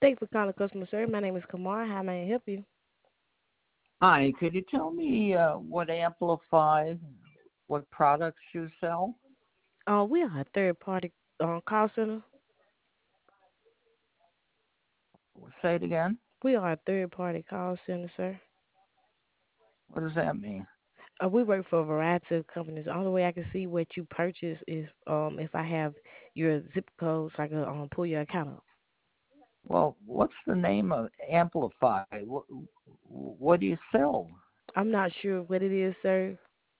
Thanks for calling customer service. My name is Kamar. How may I help you? Hi, could you tell me what Amplify, what products you sell? We are a third party call center. Say it again. We are a third party call center, sir. What does that mean? We work for a variety of companies. The only way I can see what you purchase is if I have your zip code so I can pull your account up. Well, what's the name of Amplify? What do you sell? I'm not sure what it is, sir.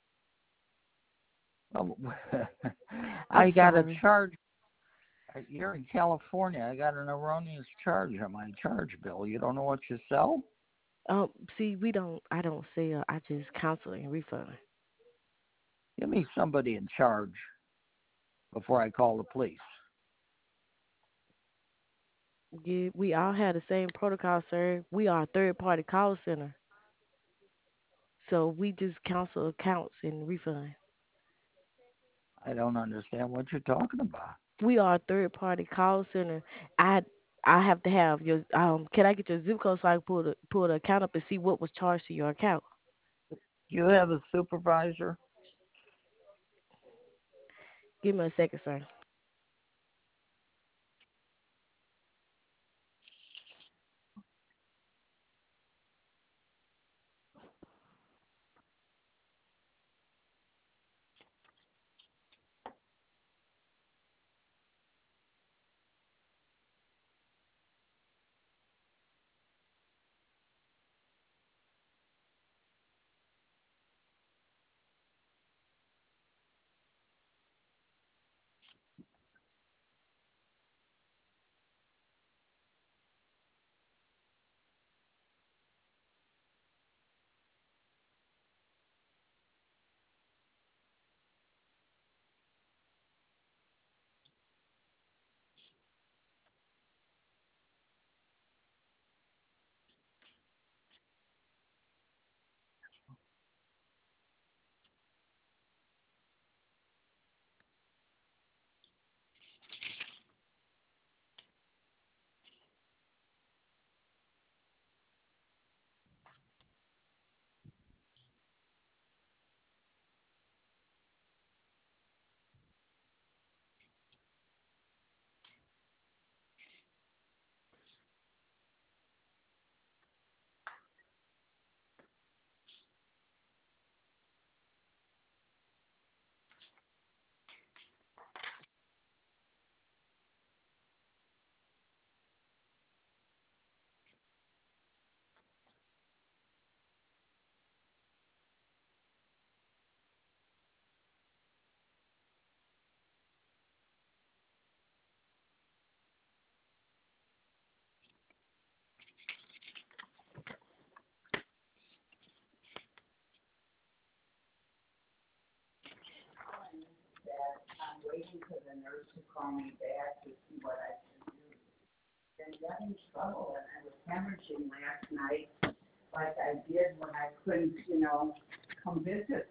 Oh, I'm I got a sorry. charge. You're in California. I got an erroneous charge on my charge bill. You don't know what you sell? See, we don't. I don't sell. I just cancel and refund. Give me somebody in charge before I call the police. Yeah, we all have the same protocol, sir. We are a third party call center, so we just cancel accounts and refund. I don't understand what you're talking about. We are a third party call center. I I have to have your Can I get your zip code so I can pull the account up and see what was charged to your account? You have a supervisor? Give me a second, sir. I'm waiting for the nurse to call me back to see what I can do. Been having trouble, and I was hemorrhaging last night like I did when I couldn't, come visit.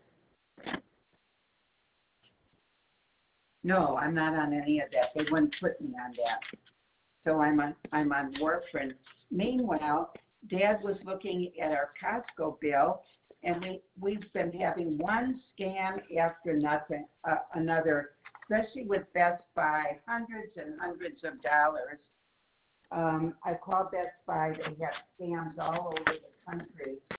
No, I'm not on any of that. They wouldn't put me on that. So I'm on warfarin. Meanwhile, Dad was looking at our Costco bill, and we've been having one scam after another, especially with Best Buy, hundreds and hundreds of dollars. I called Best Buy. They have scams all over the country.